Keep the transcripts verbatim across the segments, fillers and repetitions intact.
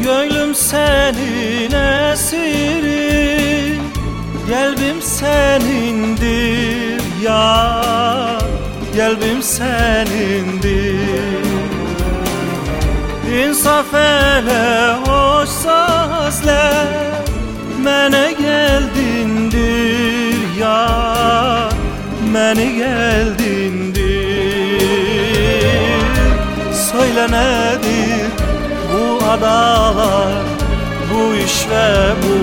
Gönlüm senin esiri, kalbim senindir yar, kalbim senindir. İnsaf ele hoş sazler, mene geldindir yar, mene geldindir. Söyle nedir bu adalar, bu iş ve bu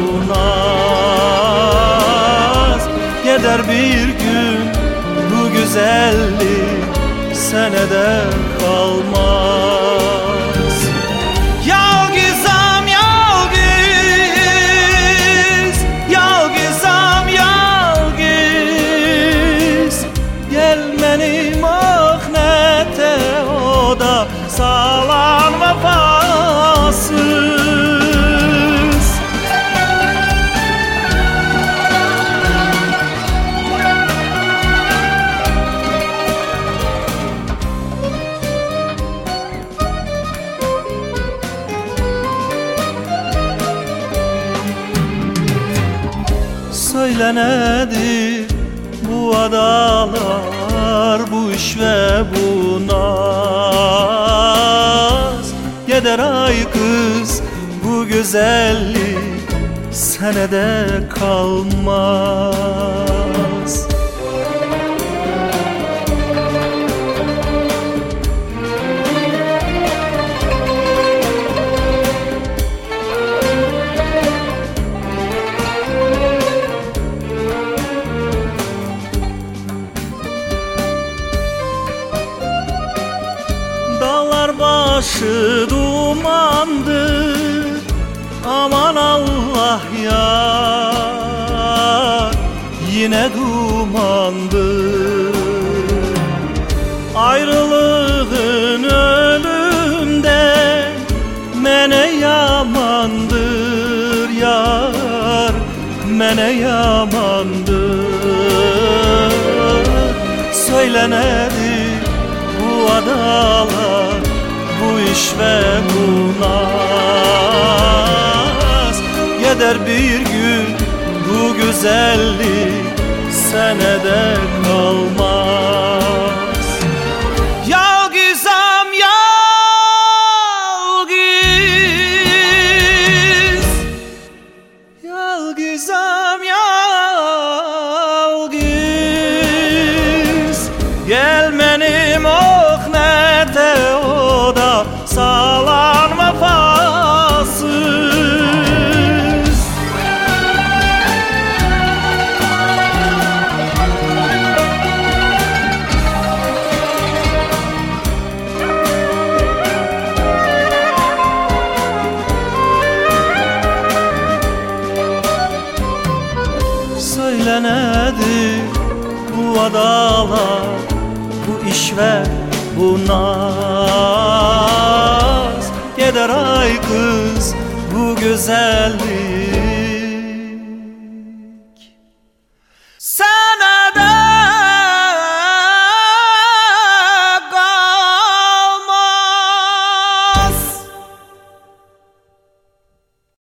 naz? Gider bir gün bu güzellik senede kalmaz. Yalgızam yalgız, yalgızam yalgız, gelmenim ahnete o da salan vefasız. Söyle nedir bu adalar, bu iş ve bu naz? Gider ay kız bu güzellik senede kalmaz. Dağlar başı dumandır, aman Allah yar, yine dumandır. Ayrılığın ölümden mene yamandır yar, mene yamandır. Söyle nedir bu adalar, bu iş ve bu naz? Gider bir gün bu güzellik senede kalmaz. Yalgızam yalgız, yalgızam yalgız, gelmenim ohnete o da salan vefasız. Söyle nedir bu adalar, bu iş ve bu naz? Gider ay kız bu güzellik